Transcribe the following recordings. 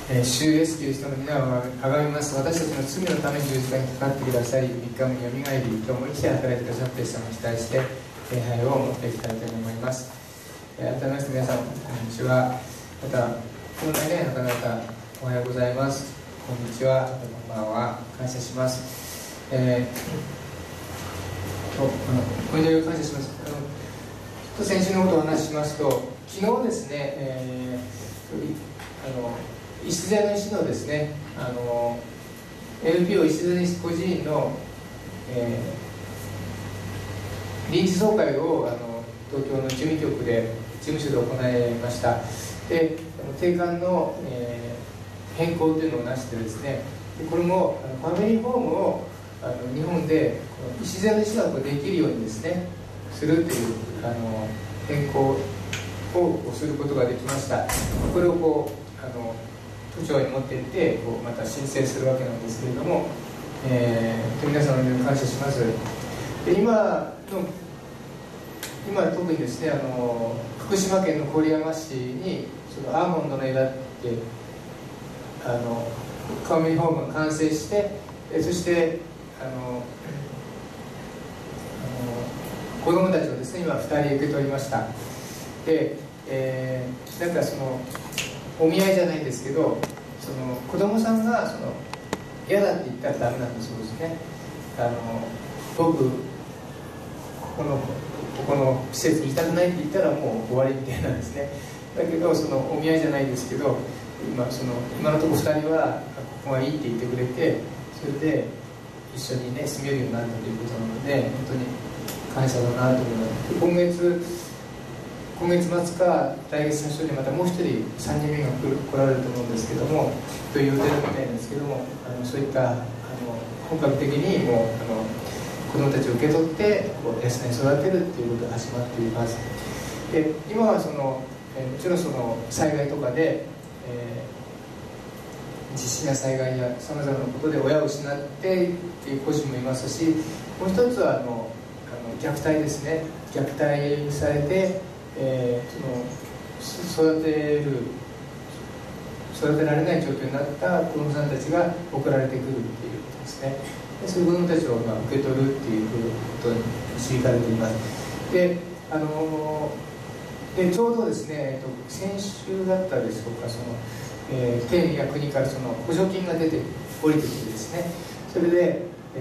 主イエスキリストの皆をあがめます。私たちの罪のために十字架にかかってください。3日目によみがえり、今日も生きて働いてくださっている様に期待して礼拝を持っていきたいと思います。改めまして皆さん、こんにちは。また、このね、方々、おはようございます。こんにちは、こんばんは。感謝します。これで感謝します。ちょっと先週のことをお話ししますと、昨日ですね、石座西のですね、LPO 石座西孤児院の、臨時総会を東京の事務局で事務所で行いました。で、定款の、変更というのをなしてですね、これもファミリーホームを日本で石座西ができるようにですねするという変更をすることができました。これを都庁に持っていってまた申請するわけなんですけれども、皆さんの感謝します。で今特にですね福島県の郡山市にそのアーモンドの枝ってファミリーホームが完成して、そして子供たちをですね今2人受け取りました。で、なんかお見合いじゃないんですけど、子供さんが嫌だって言ったらダメなんだそうですね。僕ここの施設に行きたくないって言ったらもう終わりみたいなんですね。だけどお見合いじゃないですけど、今のところ2人はここがいいって言ってくれて、それで一緒にね住めるようになったということなので、本当に感謝だなと思います。今月末か来月最初にまたもう1人3人目が来られると思うんですけども、という予定みたいですけども、そういった本格的にもう子どもたちを受け取って養い育てるっていうことが始まっています。で今はもちろん災害とかで、地震や災害やさまざまなことで親を失ってっていう孤児もいますし、もう一つは虐待ですね。虐待されて育てられない状況になった子どもさんたちが送られてくるっていうことですね。でそういう子どもたちを受け取るっていうことに導かれています。でちょうどですね、先週だったでしょうか、県や国から補助金が降りてきてですね、それで、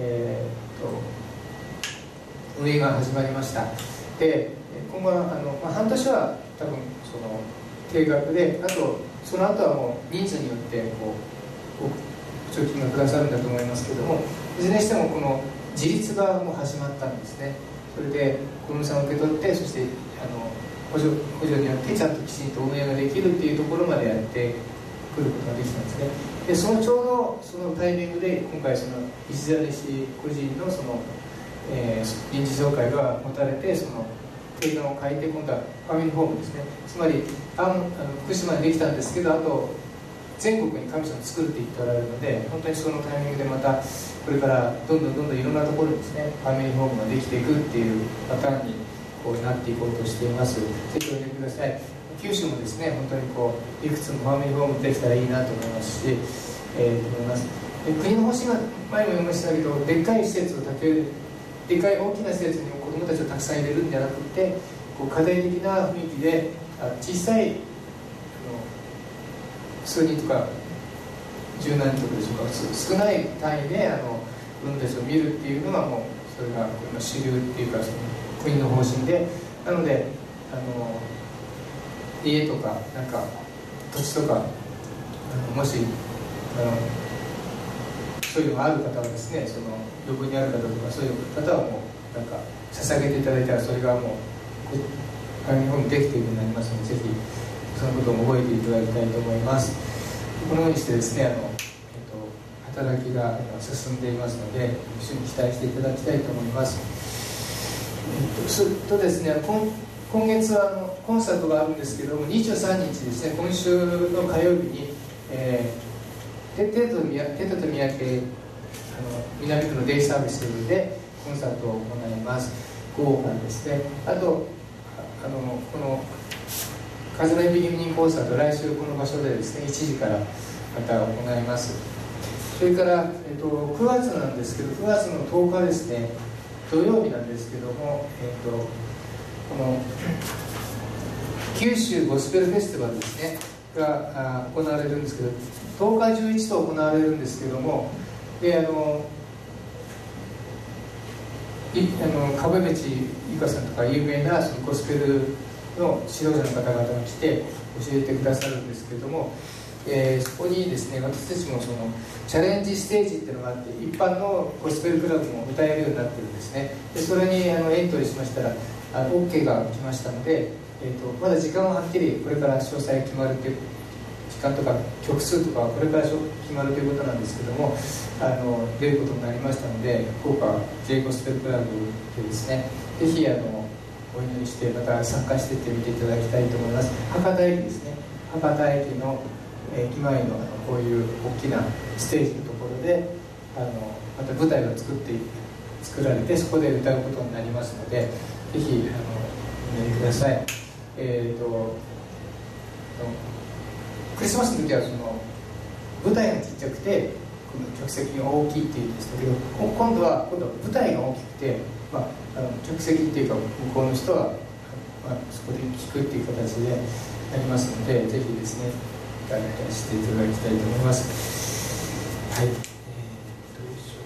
運営が始まりました。で今後は半年は多分定額で、その後はもう人数によって補助金がくださるんだと思いますけども、いずれにしてもこの自立がもう始まったんですね。それで子どもさんを受け取って、そして補助によってちゃんときちんと運営ができるっていうところまでやってくることができたんですね。でちょうどそのタイミングで今回石座西孤児院の臨時総会が持たれて、定款を変えて、今度はファミリーホームですね。つまり福島にできたんですけど、あと全国に神様作るって言っておられるので、本当にそのタイミングでまたこれからどんどんいろんなところにですねファミリーホームができていくっていうパターンになっていこうとしています。ぜひおいでください。九州もですね本当にいくつもファミリーホームできたらいいなと思いますし、思います。で国の方針が前も言いましたけど、でっかい施設を建てる、でかい大きな施設に子どもたちをたくさん入れるんじゃなくて、家庭的な雰囲気で小さい数人とか十何人とかでしょうか、少ない単位で子どもたちを見るっていうのがもうそれが主流っていうか国の方針で、なので家とか土地とかもしそういうのがある方はですね、余分にある方とかそういう方はもう捧げていただいたら、それがもうファミリーホームできているようになりますので、ぜひそのことも覚えていただきたいと思います。このようにしてですね働きが進んでいますので、一緒に期待していただきたいと思います。それとですね、今月はコンサートがあるんですけども、23日ですね、今週の火曜日に、テトと三宅南区のデイサービスでコンサートを行います。豪華ですね。あとこのカズナイビギニングコンサート、来週この場所でですね1時からまた行います。それから、9月なんですけど、9月の10日ですね、土曜日なんですけども、この九州ゴスペルフェスティバルですねが行われるんですけど、10日11と行われるんですけども、で壁道ゆかさんとか有名なそのゴスペルの指導者の方々が来て教えてくださるんですけれども、そこにですね、私たちもそのチャレンジステージっていうのがあって、一般のゴスペルクラブも歌えるようになってるんですね。でそれにエントリーしましたらOK が来ましたので、まだ時間ははっきりこれから詳細決まるという時間とか曲数とかはこれから決まるということなんですけども、出ることになりましたので、福岡 J ゴスペルクラブでですね、ぜひお祈りしてまた参加していってみていただきたいと思います。博多駅ですね、博多駅の駅前のこういう大きなステージのところでまた舞台が作られて、そこで歌うことになりますので、ぜひお祈りください。クリスマスの時はその舞台がちっちゃくてこの客席が大きいっていうんですけど、今度は舞台が大きくて、客席っていうか向こうの人は、そこで聞くっていう形でやりますので、ぜひですね参加していただきたいと思います。はい、どうでしょ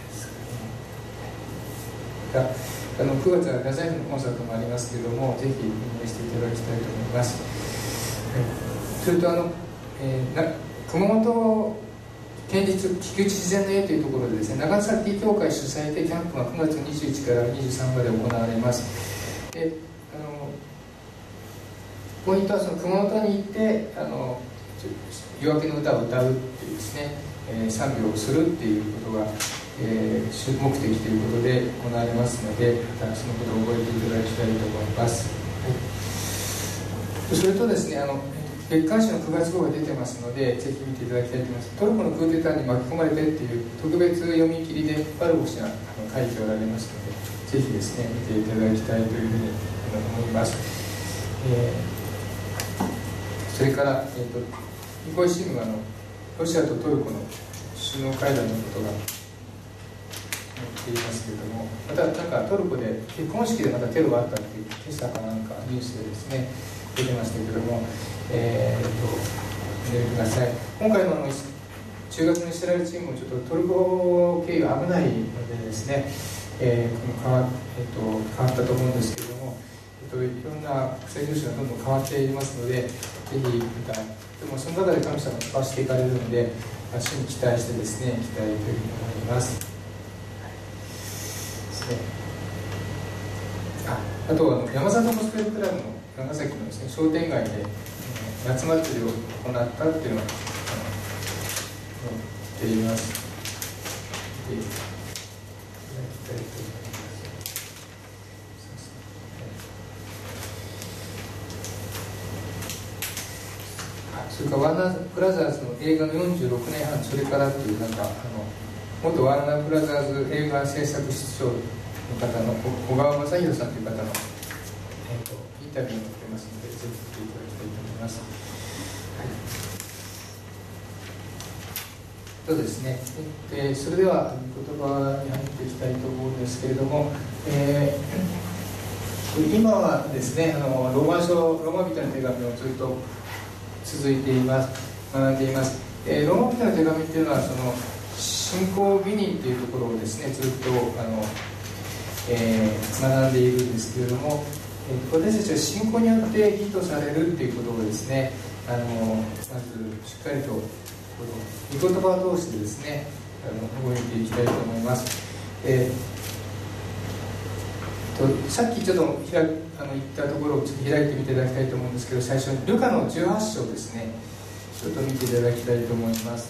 うですかね。9月は太宰府のコンサートもありますけれども、ぜひお願いしていただきたいと思います。それと熊本県立菊池自然の絵というところでですね、長崎教会主催でキャンプが9月21から23まで行われます。でポイントはその熊本に行って夜明けの歌を歌うっていうですね、賛美をするっていうことが、主目的ということで行われますので、またそのことを覚えていただきたいと思います。はい、それとですね、月刊誌の9月号が出てますので、ぜひ見ていただきたいと思います。トルコのクーデターに巻き込まれてっていう特別読み切りでバルボ氏が書いておられますので、ぜひですね見ていただきたいというふうに思います。それから、ニコイ新聞はロシアとトルコの首脳会談のことが載っていますけれども、またなんかトルコで結婚式でまたテロがあったっていう今朝かなんかニュースでですね出てましたけれども、見てください。今回の中学のイスラエルチームもちょっとトルコ経由危ないのでですね、変わったと思うんですけれども、いろんな国際情勢がどんどん変わっていますので、ぜひまたでもその中で神様が使わせていかれるので、主に期待してですねいきたいというふうに思います。あと山里ゴスペルクラブの長崎のですね商店街で夏祭りを行ったっていうのが載っています。見ていただきたいと思います。それからワーナーブラザーズの映画の46年半それからっていう元ワーナーブラザーズ映画制作室長の方の小川正弘さんという方の、インタビューが載ってますので、ぜひ見ていただきたいと思います。はい、そうですね。それでは言葉に入っていきたいと思うんですけれども、今はですねローマ人の手紙をずっと続いています学んでいます。ローマ人の手紙っていうのはその信仰義人っていうところをですねずっと学んでいるんですけれども、私たちは信仰によって義とされるっていうことをですねまずしっかりと御言葉を通してですね覚えていきたいと思います。さっきちょっと言ったところをちょっと開いてみていただきたいと思うんですけど、最初にルカの18章ですねちょっと見ていただきたいと思います。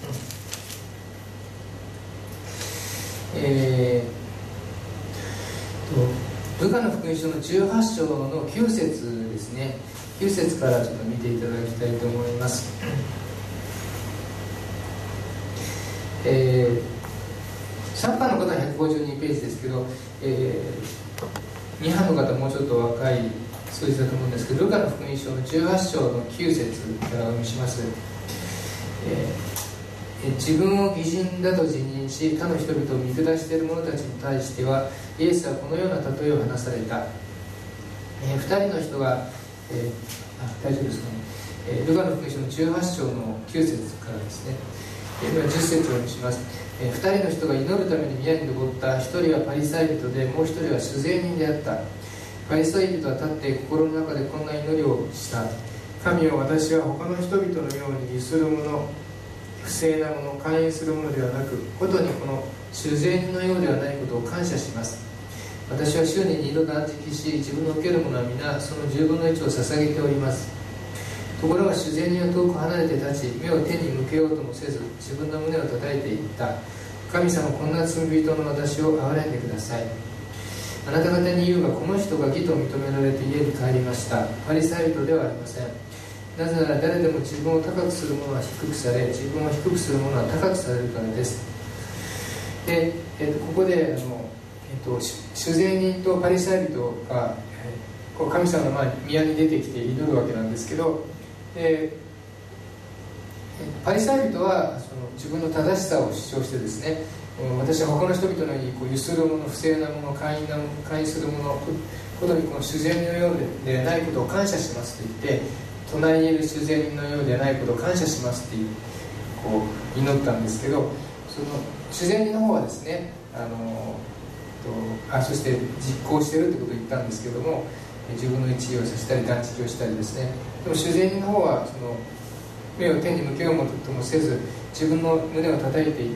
ルカの福音書の18章の9節ですね、9節からちょっと見ていただきたいと思います。3番の方は152ページですけど、2班の方はもうちょっと若い数字だと思うんですけど、ルカの福音書の18章の9節からお読みします。 自分を義人だと自認し他の人々を見下している者たちに対してはイエスはこのような例えを話された。2人の人が、大丈夫ですかね、ルカの福音書の18章の9節からですね、では10節を読みします。2人の人が祈るために宮に登った。1人はパリサイ人でもう1人は主税人であった。パリサイ人は立って心の中でこんな祈りをした。神よ、私は他の人々のように利する者、不正な者、勧誘する者ではなく、ことにこの主税人のようではないことを感謝します。私は週に2度断食し、自分の受けるものは皆その10分の1を捧げております。ところが主税人は遠く離れて立ち、目を天に向けようともせず、自分の胸を叩いていった。神様、こんな罪人の私を憐れんでください。あなた方に言うが、この人が義と認められて家に帰りました。パリサイ人ではありません。なぜなら誰でも自分を高くする者は低くされ、自分を低くする者は高くされるからです。で、ここで主税人とパリサイ人が、神様の宮に出てきて祈るわけなんですけど、パリサイ人はその自分の正しさを主張してですね、私は他の人々のようにゆする者、不正な者、勧誘する者ことにこの主税人のようでないことを感謝しますと言って、隣にいる主税人のようでないことを感謝しますって祈ったんですけど、その主税人の方はですね、そして実行しているということを言ったんですけども、自分の一位をさせたり断食をしたりですね。でも主税人の方はその目を天に向けようともせず、自分の胸を叩いていった。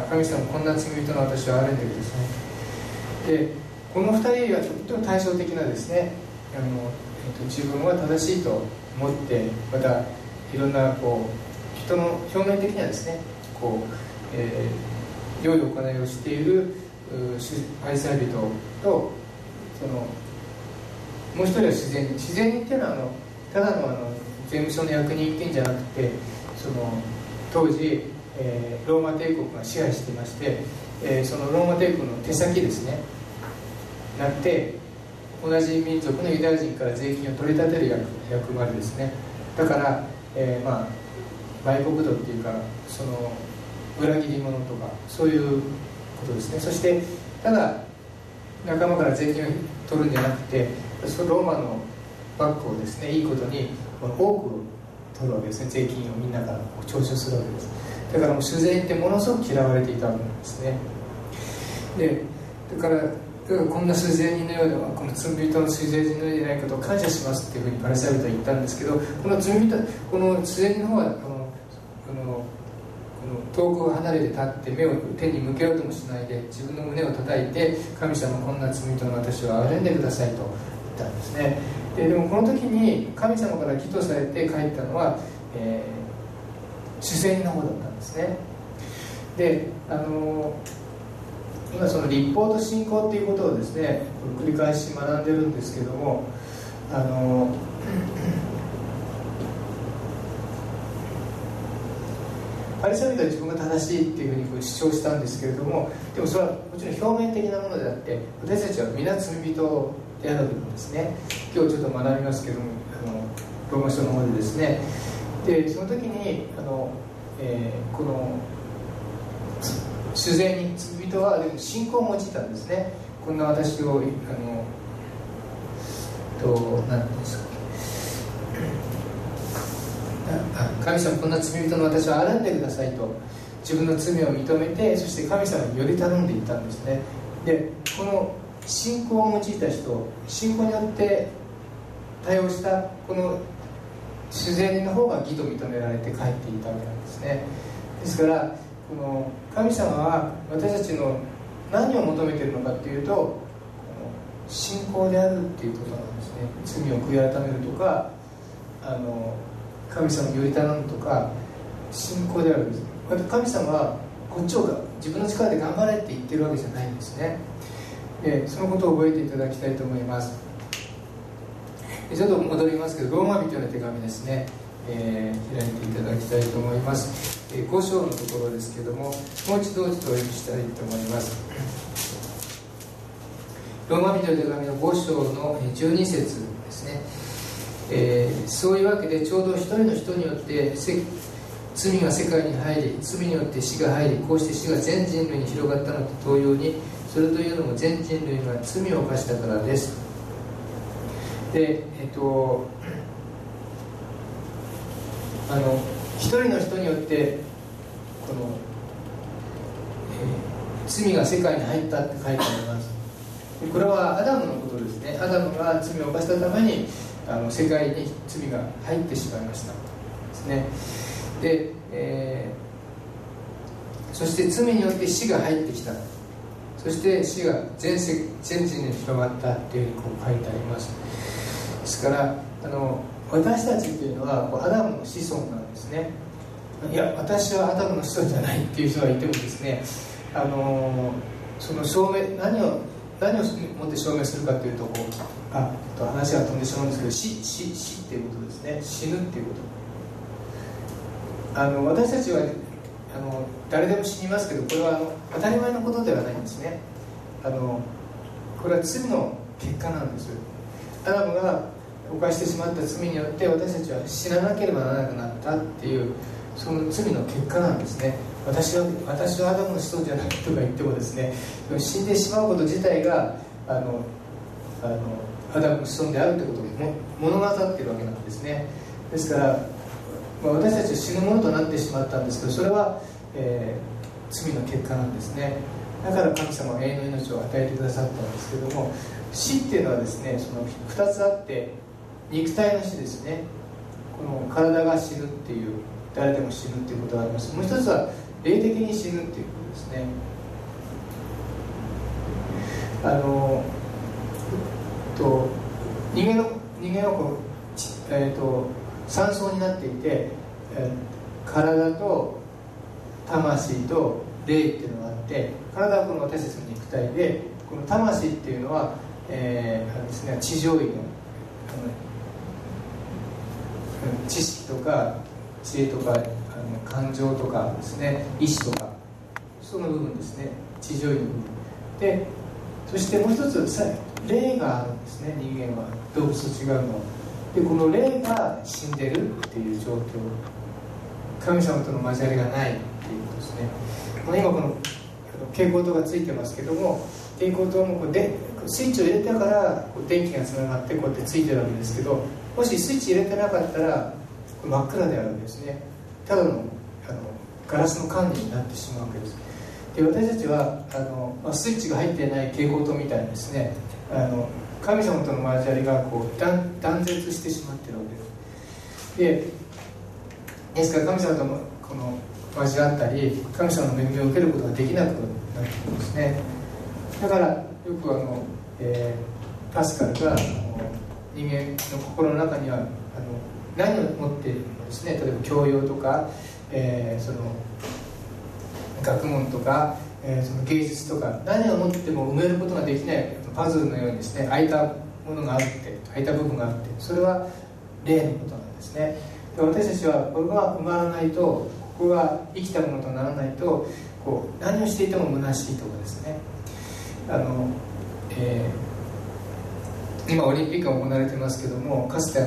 神様、こんな罪人の私を憐れんでください。で、この2人はとっても対照的なですね、自分は正しいと思って、またいろんな人の表面的にはですね、良い行いをしているパリサイ人と、もう一人は自然人。自然人っていうのはただの税務署の役人一見じゃなくて、当時、ローマ帝国が支配していまして、そのローマ帝国の手先ですねなって、同じ民族のユダヤ人から税金を取り立てる役割ですね。だから、売国奴っていうか、その裏切り者とかそういうことですね。そしてただ仲間から税金を取るんじゃなくて、そのローマのバッグをですね、いいことに多く取るわけですね。税金をみんなから徴収するわけです。だからもう主税人ってものすごく嫌われていたわけなんですね。で、だからこんな主税人のようでは、この罪人の主税人のようでないことを感謝しますっていうふうにパリサイ人は言ったんですけど、この罪人、この主税人の方は遠く離れて立って目を天に向けようともしないで、自分の胸を叩いて、神様、こんな罪人の私を憐れんでくださいと言ったんですね。でもこの時に神様から義とされて帰ったのは、主税人の方だったんですね。で、今その律法と信仰っていうことをですね、繰り返し学んでるんですけども、パリサイ人は自分が正しいっていうふうに主張したんですけれども、でもそれはもちろん表面的なものであって、私たちは皆罪人であるんですね。今日ちょっと学びますけども、ローマ書の方でですね、でその時にこの主税人、罪人はでも信仰を用いたんですね。こんな私を何て言うんですか、神様、こんな罪人の私を憐れんでくださいと自分の罪を認めて、そして神様により頼んでいったんですね。で、この信仰を用いた人、信仰によって対応したこの主税人の方が義と認められて帰っていったわけなんですね。ですからこの神様は私たちの何を求めているのかというと、信仰であるっていうことなんですね。罪を悔い改めるとか、神様により頼むとか、信仰であるんです。神様はこっちを自分の力で頑張れって言ってるわけじゃないんですね。で、そのことを覚えていただきたいと思います。ちょっと戻りますけど、ローマ人への手紙ですね、開いていただきたいと思います。5章のところですけども、もう一度お読みしたいと思います。ローマ人への手紙の5章の12節ですね。そういうわけで、ちょうど一人の人によって罪が世界に入り、罪によって死が入り、こうして死が全人類に広がったのと同様に、それというのも全人類が罪を犯したからです。で、一人の人によってこの、罪が世界に入ったって書いてあります。これはアダムのことですね。アダムが罪を犯したために世界に罪が入ってしまいましたですね。で、そして罪によって死が入ってきた。そして死が全人類に広がったっていうふうにこう書いてあります。ですから私たちっていうのはアダムの子孫なんですね。いや、私はアダムの子孫じゃないっていう人がいてもですね、その証明、何をもって証明するかというと話が飛んでしまうんですけど、死っていうことですね。死ぬっていうこと。私たちは誰でも死にますけど、これは当たり前のことではないんですね。これは罪の結果なんです。アダムが犯してしまった罪によって私たちは死ななければならなくなったっていう、その罪の結果なんですね。私はアダムの子孫じゃないとか言ってもですね、死んでしまうこと自体がアダムの子孫であるということを物語っているわけなんですね。ですから、私たちは死ぬものとなってしまったんですけど、それは、罪の結果なんですね。だから神様は永遠の命を与えてくださったんですけども、死っていうのはですね、その2つあって、肉体の死ですね。この体が死ぬっていう、誰でも死ぬっていうことがあります。もう一つは霊的に死ぬっていうことですね。人間はこう、3層になっていて、体と魂と霊っていうのがあって、体はこの私たちの肉体で、この魂っていうのは、ですね、地上位の知識とか知恵とか感情とかですね、意志とか、その部分ですね、地上位の部分で、そしてもう一つ霊があるんですね。人間は動物と違うので、この霊が死んでるっていう状況、神様との交わりがないっていうことですね。今この蛍光灯がついてますけども、蛍光灯もスイッチを入れたから電気がつながってこうやってついてるわけですけど、もしスイッチ入れてなかったら真っ暗であるわけですね。ただのガラスの管理になってしまうわけです。で、私たちはスイッチが入っていない蛍光灯みたいにですね、神様との交わりがこう断絶してしまっているわけです。ですから神様とこの交わったり、神様の恵みを受けることができなくなってくるんですね。だからよくパスカルが人間の心の中には何を持っているのですね、例えば教養とか、その学問とか、その芸術とか、何を持っても埋めることができないパズルのようにですね、空いたものがあって、空いた部分があって、それは霊のことなんですね。で、私たちはこれが埋まらないと、ここが生きたものとならないと、何をしていても虚しいとかですね。今オリンピックが行われてますけども、かつて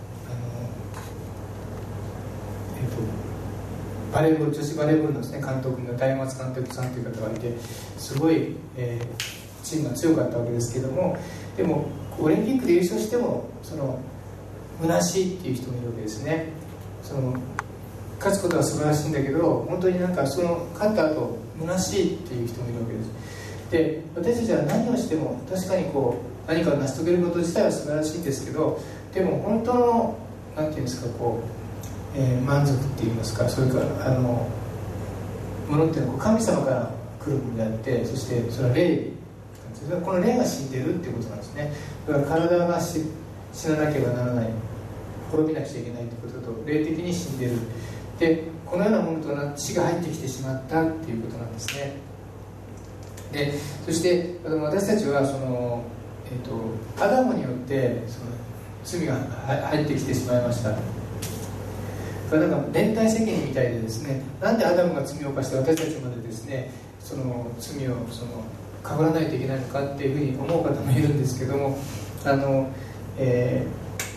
バレーボール、女子バレーボールのですね、監督の大松監督さんという方がいて、すごい、チームが強かったわけですけども、でもオリンピックで優勝しても虚しいっていう人もいるわけですね。勝つことは素晴らしいんだけど、本当に勝った後虚しいっていう人もいるわけです。で、私たちは何をしても確かに何かを成し遂げること自体は素晴らしいんですけど、でも本当のなんていうんですか、満足っていいますか、それからものっていうのは神様から来るものであって、そしてそれは霊、この霊が死んでるっていうことなんですね。だから体が死ななければならない、滅びなくちゃいけないということと、霊的に死んでる。で、このようなものとなって死が入ってきてしまったっていうことなんですね。で、そして私たちはアダムによって罪が入ってきてしまいました。これ連帯責任みたいでですね、なんでアダムが罪を犯して私たちまでですね、その罪をかぶらないといけないのかっていうふうに思う方もいるんですけども、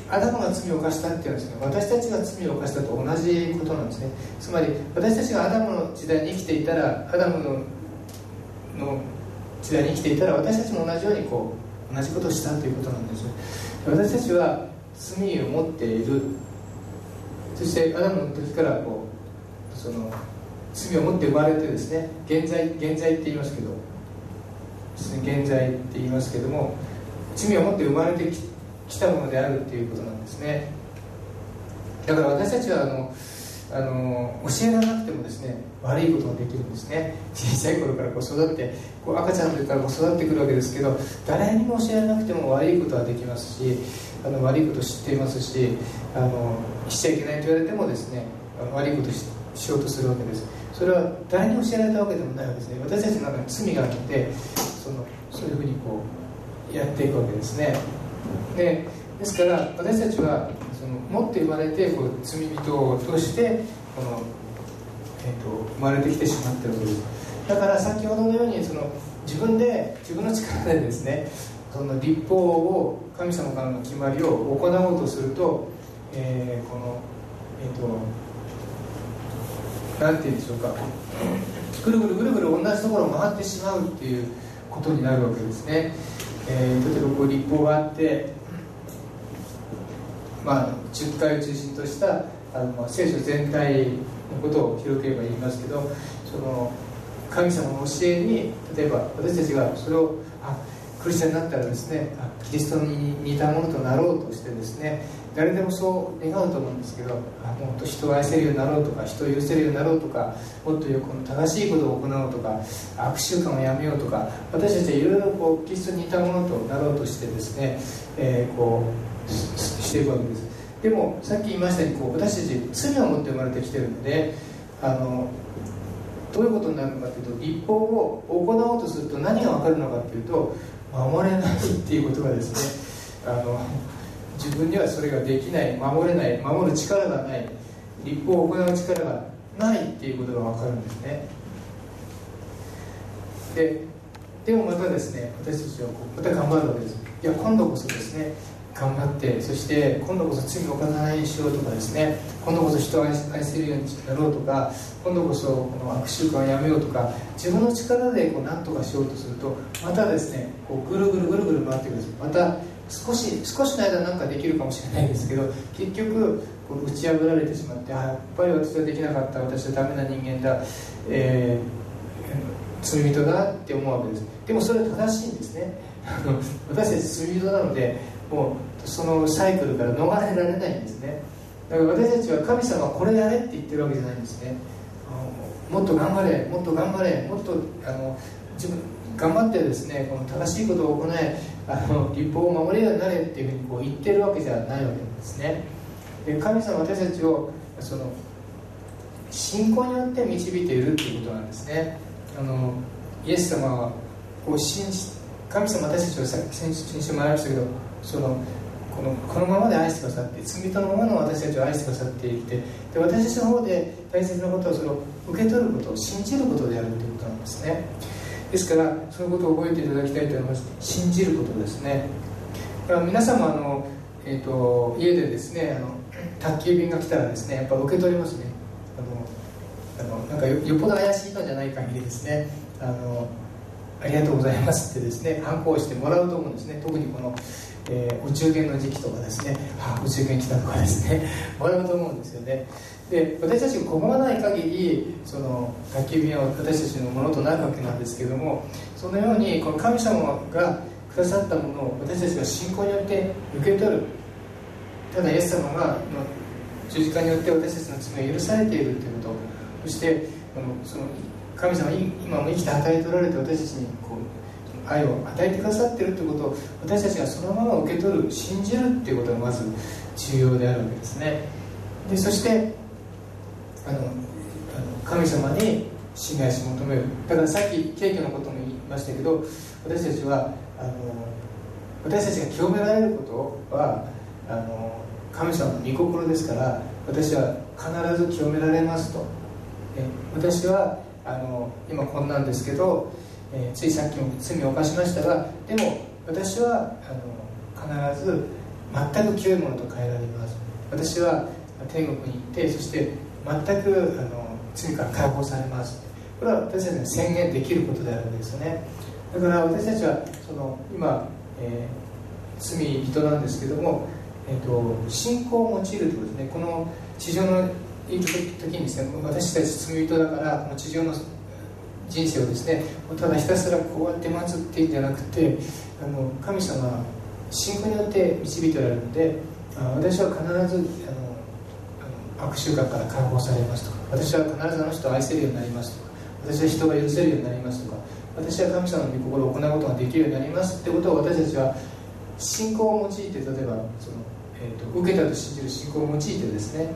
アダムが罪を犯したっていうのはですね、私たちが罪を犯したと同じことなんですね。つまり私たちがアダムの時代に生きていたら、アダムの時代に生きていたら、私たちも同じように同じことをしたということなんです。私たちは罪を持っている。そしてアダムの時からその罪を持って生まれてですね、現在って言いますけど、現在って言いますけども、罪を持って生まれてきたものであるっていうことなんですね。だから私たちは教えられなくてもですね、悪いことができるんですね。小さい頃から育って赤ちゃんの時から育ってくるわけですけど、誰にも教えられなくても悪いことはできますし、悪いことを知っていますし、しちゃいけないと言われてもですね、悪いことをしようとするわけです。それは誰に教えられたわけでもないわけですね。私たちの中に罪があって、そういうふうにやっていくわけですね。ですから私たちは持って生まれて罪人として生まれてきてしまっているわけです。だから先ほどのように自分の力でですね、律法を、神様からの決まりを行おうとすると、なんて言うんでしょうか、ぐるぐる同じところを回ってしまうっていうことになるわけですね。例えば律法があって、10回を中心とした聖書全体のことを広く言えば言いますけど、神様の教えに、例えば私たちがそれをクリスチャンになったらですね、キリストに似たものとなろうとしてですね、誰でもそう願うと思うんですけど、もっと人を愛せるようになろうとか、人を許せるようになろうとか、もっと正しいことを行おうとか、悪習慣をやめようとか、私たちはいろいろキリストに似たものとなろうとしてですね、していくわけです。でもさっき言いましたように、私たち罪を持って生まれてきているので、どういうことになるのかというと、律法を行おうとすると何が分かるのかというと、守れないっていうことがですね、自分にはそれができない、守れない、守る力がない、律法を行う力がないっていうことが分かるんですね。でもまたですね、私たちはまた頑張るわけです。いや、今度こそですね、頑張って、そして今度こそ罪を犯さないようにしようとかですね、今度こそ人を愛せるようになろうとか、今度こそこの悪習慣をやめようとか、自分の力で何とかしようとすると、またですね、ぐるぐる回ってくるんです。また少しの間なんかできるかもしれないですけど、結局打ち破られてしまって、やっぱり私はできなかった、私はダメな人間だ、罪人だって思うわけです。でもそれは正しいんですね。私たち罪人なので、もうそのサイクルから逃れられないんですね。だから私たちは神様はこれやれって言ってるわけじゃないんですね。もっと頑張れ、もっと頑張れ、もっと自分頑張ってですね、この正しいことを行え、律法を守れるようになれっていうふうに言ってるわけじゃないわけなんですね。で、神様は私たちを信仰によって導いているっていうことなんですね。イエス様は神様は私たちを先週もありましたけど、このままで愛してくださって、罪人のままの私たちを愛してくださっていて、で私たちの方で大切なことをそれを受け取ることを信じることであるということなんですね。ですからそのことを覚えていただきたいと思います。信じることですね。だから皆さんも家でですね、宅急便が来たらですね、やっぱ受け取りますね。なんかよっぽど怪しいのじゃない限りですね、ありがとうございますってですね、ハンコをしてもらうと思うんですね。特にこの、お中元の時期とかですね、お中元来たとかですね、もらうと思うんですよね。で、私たちが拒まない限り宅急便は私たちのものとなるわけなんですけれども、そのようにこの神様がくださったものを私たちが信仰によって受け取る。ただイエス様が十字架によって私たちの罪が許されているということ、そして神様は今も生きて働いておられて、私たちに愛を与えてくださっているということを私たちがそのまま受け取る、信じるということがまず重要であるわけですね。で、そして神様に信頼し求める。だからさっき敬虚のことも言いましたけど、私たちが清められることは神様の御心ですから、私は必ず清められますと。私は今こんなんですけど、ついさっきも罪を犯しましたが、でも私は必ず全く清いものと変えられます。私は天国に行って、そして全く罪から解放されます。これは私たちが宣言できることであるわけですよね。だから私たちは今、罪人なんですけども、信仰を用いるということですね。この地上のいる時にですね、私たち罪人だからこの地上の人生をですね、ただひたすらこうやって待つっていうんじゃなくて、神様は信仰によって導いておられるので、私は必ず悪習慣から解放されますとか、私は必ずあの人を愛せるようになりますとか、私は人が許せるようになりますとか、私は神様の御心を行うことができるようになりますってことを、私たちは信仰を用いて、例えば受けたと信じる信仰を用いてですね、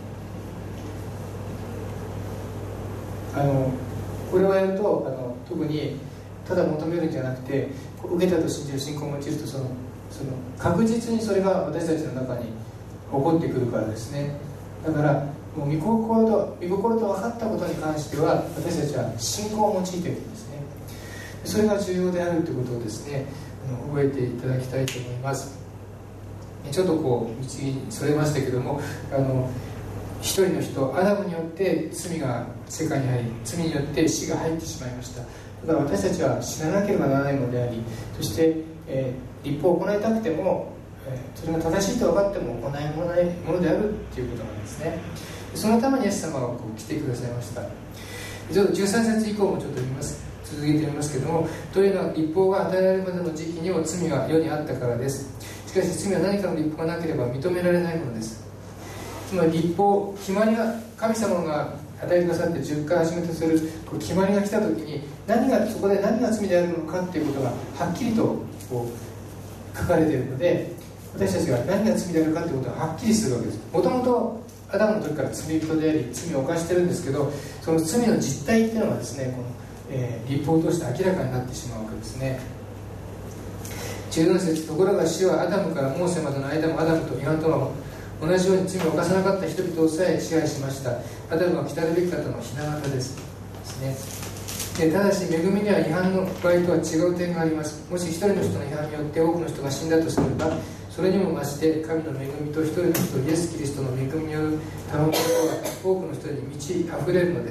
これをやると特にただ求めるんじゃなくて、受けたと信じる信仰を用いると、確実にそれが私たちの中に起こってくるからですね。だからもう御心と分かったことに関しては、私たちは信仰を用いているんですね。それが重要であるということをですね、覚えていただきたいと思います。ちょっと道にそれましたけども、一人の人アダムによって罪が世界に入り、罪によって死が入ってしまいました。だから私たちは死ななければならないのであり、そして、立法を行いたくても、それが正しいと分かっても行えないものであるということなんですね。そのためにイエス様が来てくださいました。ちょっと13節以降もちょっと続けてみますけども、というのは立法が与えられるまでの時期にも罪が世にあったからです。しかし罪は何かの立法がなければ認められないものです。つまり立法、決まりが神様が与えてくださって10回始めとする決まりが来た時に、そこで何が罪であるのかっていうことがはっきりと書かれているので、私たちが何が罪であるかということがはっきりするわけです。もともとアダムの時から罪人であり、罪を犯してるんですけど、その罪の実態っていうのがですね、立法を通して明らかになってしまうわけですね。14節、ところが主はアダムからモーセまでの間もアダムと違反との同じように罪を犯さなかった人々をさえ支配しました。アダムは来たるべき方のひな形ですね。ただし恵みには違反の場合とは違う点があります。もし一人の人の違反によって多くの人が死んだとすれば、それにも増して神の恵みと一人の人イエス・キリストの恵みによる賜物は多くの人に満ち溢れるのです。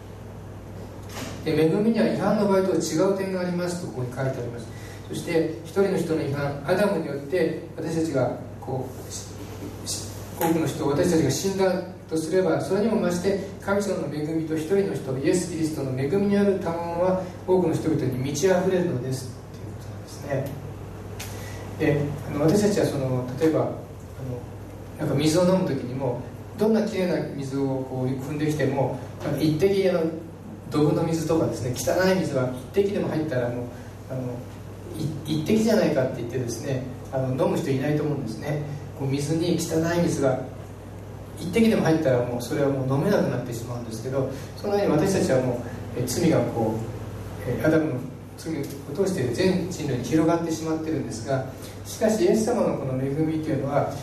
恵みには違反の場合とは違う点がありますとここに書いてあります。そして一人の人の違反、アダムによって私たちが多くの人、私たちが死んだとすれば、それにも増して神様の恵みと一人の人イエス・キリストの恵みによる賜物は多くの人々に満ち溢れるのですということなんですね。で私たちは例えばなんか水を飲む時にも、どんなきれいな水を汲んできても、一滴ドブの水とかですね、汚い水は一滴でも入ったらもう一滴じゃないかって言ってですね、飲む人いないと思うんですね。水に汚い水が一滴でも入ったらもうそれはもう飲めなくなってしまうんですけど、そのように私たちはもう罪がアダムの罪を通して全人類に広がってしまっているんですが、しかしイエス様のこの恵みというのは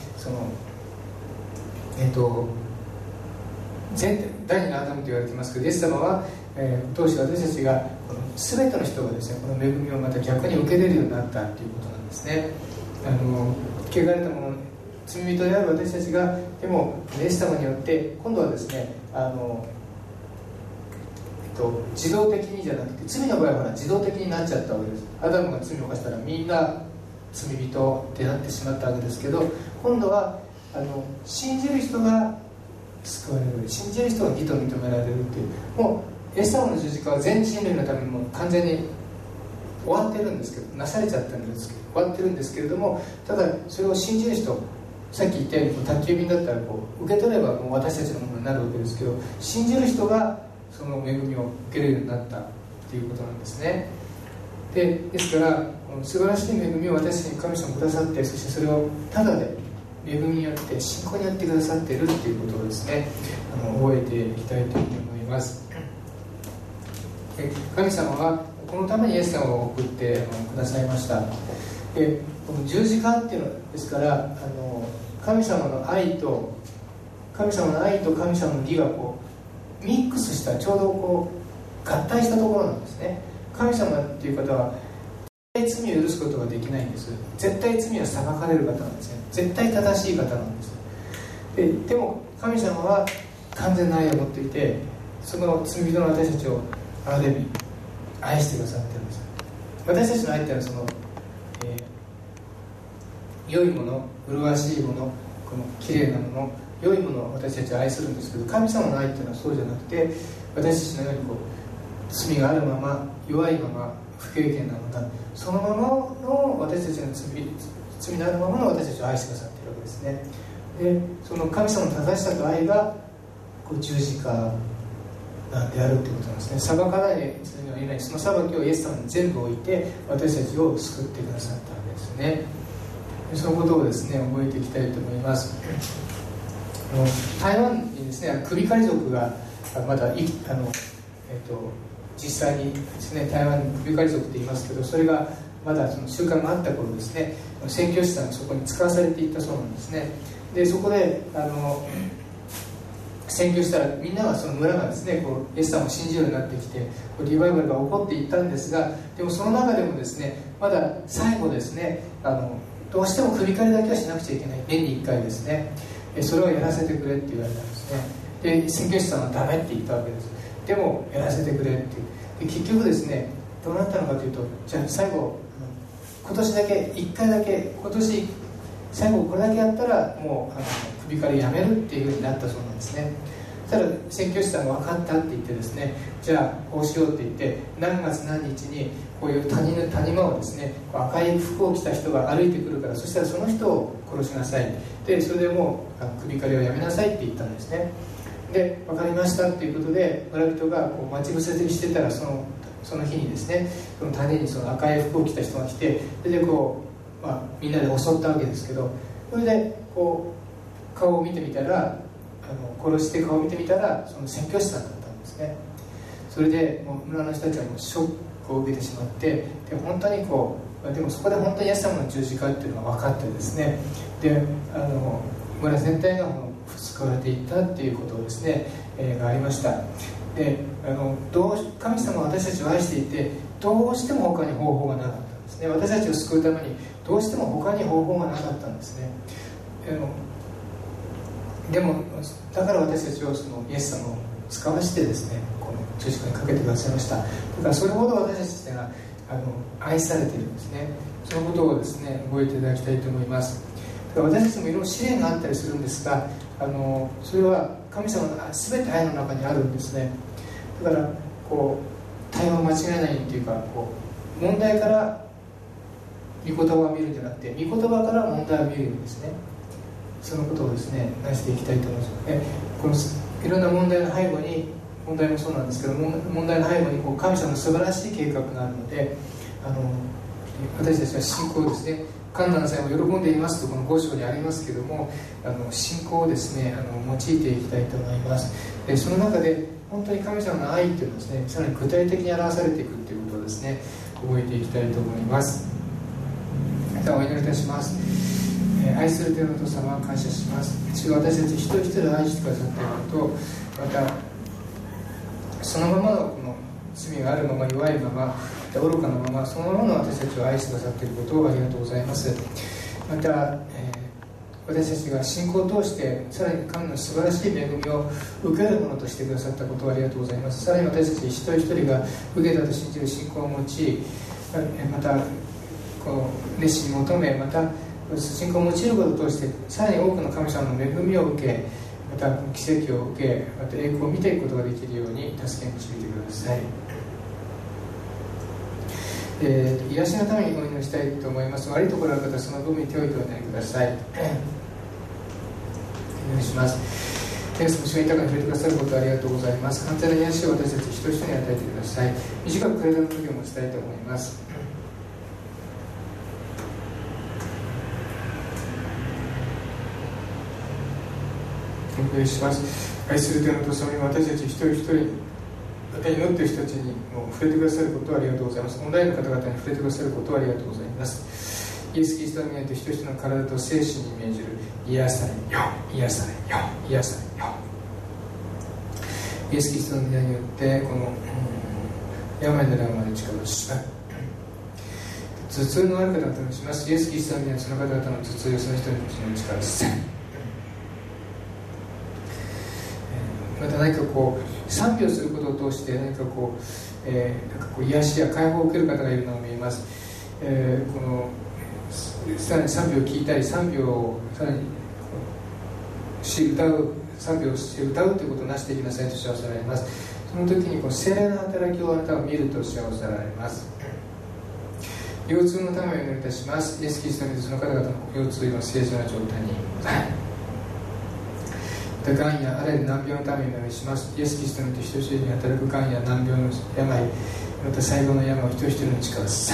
第二のアダムと言われていますけど、イエス様は、当時私たちが全ての人がですね、この恵みをまた逆に受け入れるようになったということなんですね。汚れたもの、罪人である私たちが、でもイエス様によって今度はですね、自動的にじゃなくて、罪の場合は自動的になっちゃったわけです。アダムが罪を犯したらみんな罪人ってなってしまったわけですけど、今度は信じる人が救われる、信じる人が義と認められるっていう、もうイエス様の十字架は全人類のためにもう完全に終わってるんですけど、なされちゃったんですけど、終わってるんですけれども、ただそれを信じる人、さっき言ったように宅急便だったら受け取ればもう私たちのものになるわけですけど、信じる人がその恵みを受けれるようになったということなんですね。ですから素晴らしい恵みを私たちに神様くださって、そしてそれをただで恵みによって信仰によってくださっているということをですね、覚えていきたいと思います。神様はこのためにイエス様を送ってくださいました。この十字架っていうのですから、神様の愛と神様の義がミックスした、ちょうど合体したところなんですね。神様っていう方は罪を許すことができないんです。絶対罪は裁かれる方なんですね。絶対正しい方なんです。でも神様は完全な愛を持っていて、その罪人の私たちをある意味愛してくださっているんです。私たちの愛っていうのはその、良いもの、麗しいもの、この綺麗なもの、良いものを私たちは愛するんですけど、神様の愛っていうのはそうじゃなくて、私たちのようにこう罪があるまま、弱いまま、不経験なのだ、そのままの私たちの罪のあるままの私たちを愛してくださっているわけですね。でその神様の正しさと愛がこう十字架なんであるということなんですね。裁かない罪のいないその裁きをイエス様に全部置いて私たちを救ってくださったわけですね。そのことをですね覚えていきたいと思います。台湾にですね首狩り族がまだ実際にですね台湾に首狩り族って言いますけど、それがまだその習慣があった頃ですね、宣教師さんがそこに使わされていったそうなんですね。でそこで宣教したらみんながその村がですねこうイエス様を信じるようになってきてこうリバイバルが起こっていったんですが、でもその中でもですねまだ最後ですねどうしても首狩りだけはしなくちゃいけない、年に1回ですねそれをやらせてくれって言われたんですね。で宣教師さんはダメって言ったわけです。でもやらせてくれってで結局ですねどうなったのかというと、じゃあ最後今年だけ1回だけ今年最後これだけやったらもう首狩りやめるっていうふうになったそうなんですね。ただ宣教師さんが分かったって言ってですね、じゃあこうしようって言って何月何日にこういう谷間をですね赤い服を着た人が歩いてくるから、そしたらその人を殺しなさいで、それでもう首狩りをやめなさいって言ったんですね。で分かりましたっていうことで村人がこう待ち伏せしてたらその日にですねその谷にその赤い服を着た人が来て、それでこう、みんなで襲ったわけですけど、それでこう顔を見てみたら殺して顔を見てみたらその宣教師さんだったんですね。それでもう村の人たちはもうショックを受けてしまって、で本当にこうでもそこで本当にイエス様の十字架っていうのが分かってですね、で村全体が救われていったっていうことをですね、がありました。で神様は私たちを愛していてどうしても他に方法がなかったんですね。私たちを救うためにどうしても他に方法がなかったんですね。でもだから私たちをそのイエス様を使わしてですねこの十字架にかけてくださいました。だからそれほど私たちが愛されているんですね。そのことをですね覚えていただきたいと思います。だから私たちもいろいろ試練があったりするんですが、それは神様の全て愛の中にあるんですね。だからこう対応を間違えないというか、こう問題から御言葉を見るんじゃなくて御言葉から問題を見るんですね。そのことをですね出していきたいと思います。このいろんな問題の背後に、問題もそうなんですけど問題の背後にこう神様の素晴らしい計画があるので、私たちは信仰をですね、観覧祭を喜んでいますとこの5章にありますけども、信仰をですね用いていきたいと思います。でその中で本当に神様の愛というのをですねさらに具体的に表されていくということをですね覚えていきたいと思います。ではお祈りいたします。愛する天のお父様は感謝します。主が私たち一人一人愛してくださっていること、またそのままのこの罪があるまま、弱いまま、愚かなまま、そのままの私たちを愛してくださっていることをありがとうございます。また、私たちが信仰を通してさらに神の素晴らしい恵みを受けるものとしてくださったことをありがとうございます。さらに私たち一人一人が受けたと信じる信仰を持ち、またこう熱心に求め、また信仰を用いることを通してさらに多くの神様の恵みを受け、また奇跡を受け、また栄光を見ていくことができるように助け導いてください。癒しのためにお祈りしたいと思います。悪いところがある方はその部分に手を置いてお祈りください。お願いします。天様、主が豊かに触れてくださることをありがとうございます。完全な癒しを私たち一人一人に与えてください。短く体の時を持ちたいと思います。お願いします。愛する天のお父様に私たち一人一人、また祈っている人たちにも触れてくださることをありがとうございます。オンラインの方々に触れてくださることをありがとうございます。イエス・キリストの皆によって一人一人の体と精神に命じる癒されよ、癒されよ、癒されよ。イエス・キリストの皆によってこの病の中まで力をしまう。 頭痛のある方々にします。イエス・キリストの皆その方々の頭痛をその人の力です。また何かこう賛美をすることを通して何かこう癒しや解放を受ける方がいるのを見えます。このさらに賛美を聞いたり賛美をさらに賛美をして歌うということをなしていきなさいと幸せられます。その時にこの聖霊の働きをあなたは見ると幸せられます。腰痛のためをお祈りいたします。イエス・キリストにその方々の腰痛の正常な状態にまたがんやあらゆる難病のためにお祈りします。イエス・キリストによって人一人に働くがんや難病の病、また細胞の病を一人一人に力す。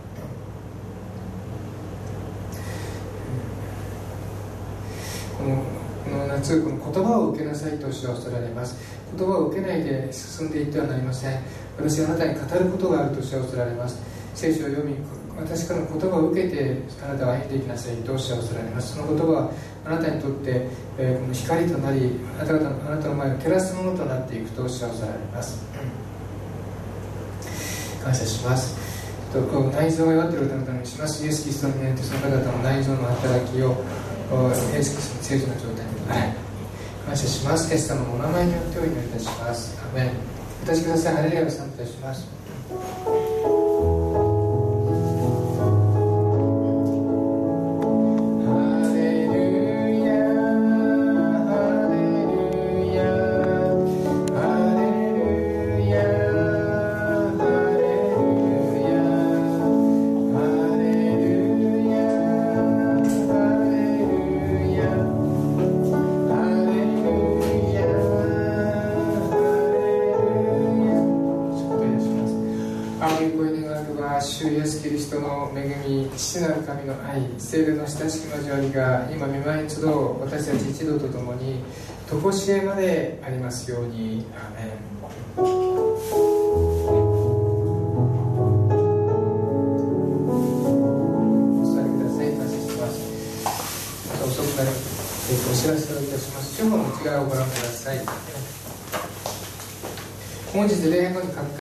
この夏、この言葉を受けなさいと主はおっしゃられます。言葉を受けないで進んでいってはなりません。私はあなたに語ることがあると主はおっしゃられます。聖書を読み、私からの言葉を受けてあなたは歩んでいきなさいと主はおっしゃられます。その言葉はあなたにとって、この光となり、あなたの前を照らすものとなっていくと主はおっしゃられます。感謝します。内臓が弱っている方々にします。イエス・キリストによってその方々の内臓の働きをイエス・キリストの正常な状態に感謝します。イエス様のお名前によってお祈りいたします。アメン。お立ちください。ハレルヤを賛美いたします。父なる神の愛、聖霊の親しき交わりが今御前に集う私たち一同とともに常しえまでありますように。アーメン。お座りください。感謝します。また遅くなりお知らせをいたします。主語の内側をご覧ください。本日礼拝後に